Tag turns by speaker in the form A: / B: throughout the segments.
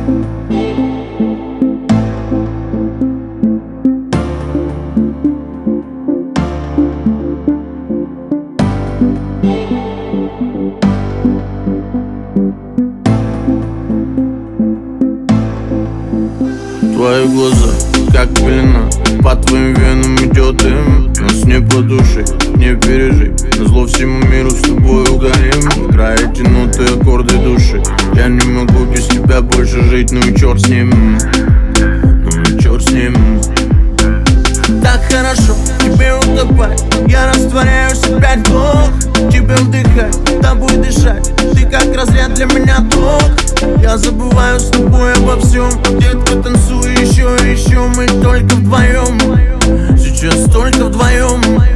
A: Твои глаза, как пелена, по твоим венам идет дым. Нас не по душе, не пережить. Назло всему миру с тобой угорим. Играет тянутые аккорды души. Я не могу без тебя больше жить, ну и черт с ним. Ну и черт с ним.
B: Так хорошо тебе утопать, я растворяюсь опять вдох. Тебе вдыхать, тобой дышать, ты как разряд для меня ток. Я забываю с тобой обо всем, детка, танцуй еще и еще. Мы только вдвоем, сейчас только вдвоем.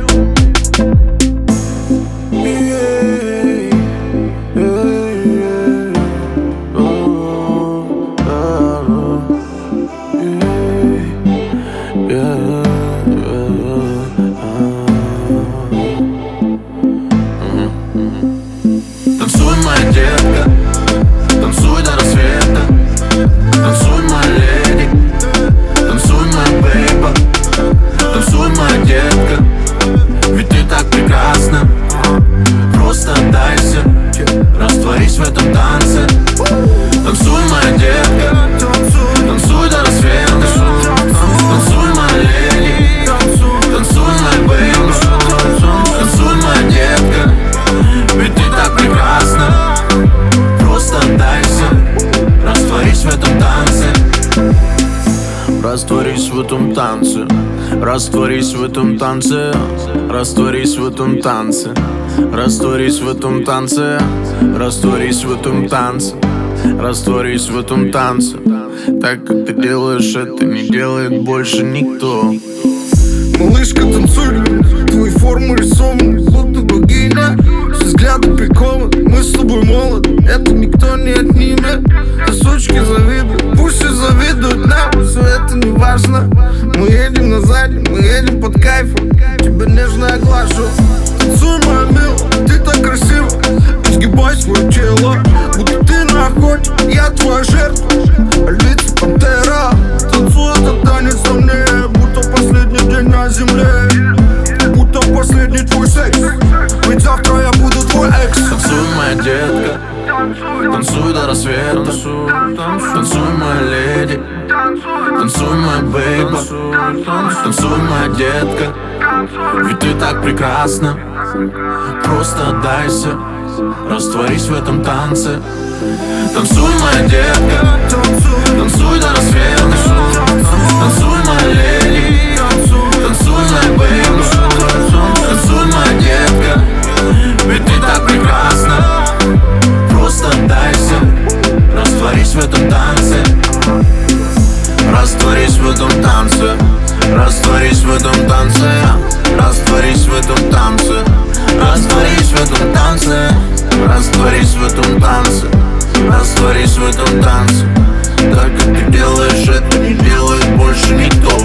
A: Танцуй, моя детка, танцуй до рассвета. Танцуй, моя леди, танцуй, моя бейба. Танцуй, моя детка, ведь ты так прекрасна. Просто отдайся, растворись в этом танце. Танцуй, моя детка, танцуй до рассвета. Танцуй, моя леди, танцуй, моя бейба. Танцуй, моя детка, ведь ты так прекрасна. Просто отдайся, растворись в этом танце. Растворись в этом танце. Растворись в этом танце. Растворись в этом танце. Растворись в этом танце. Растворись в этом танце. Растворись в этом танце. Так как ты делаешь, это не делает больше никто.
B: Малышка, танцуй, твои формы рисованы, будто богиня. Все взгляды прикованы, мы с тобой молоды, это никто не отнимет. Сучки завидуют, пусть все завидуют нам, все это не важно. Мы едем на заднем, мы едем под кайфом, тебя нежно оглажу. Танцуй, моя милая, ты так красива, изгибай свое тело, будто ты на охоте, я твоя жертва, львица, пантера. Танцуй этот танец со мной, будто последний день на земле, будто последний твой секс, ведь завтра я буду твой экс.
A: Танцуй, моя детка, танцуй до рассвета. Танцуй, моя леди, танцуй, моя бейба. Танцуй, моя детка, ведь ты так прекрасна. Просто отдайся, растворись в этом танце. Танцуй, моя детка, танцуй до рассвета. Танцуй, моя леди, танцуй, моя бейба. Танцуй, моя детка, ведь ты так прекрасна. Просто отдайся, растворись в этом танце. Растворись в этом танце. Растворись в этом танце. Растворись в этом танце. Растворись в этом танце. Растворись в этом танце. Растворись в этом танце. Так как ты делаешь, это не делает больше никто.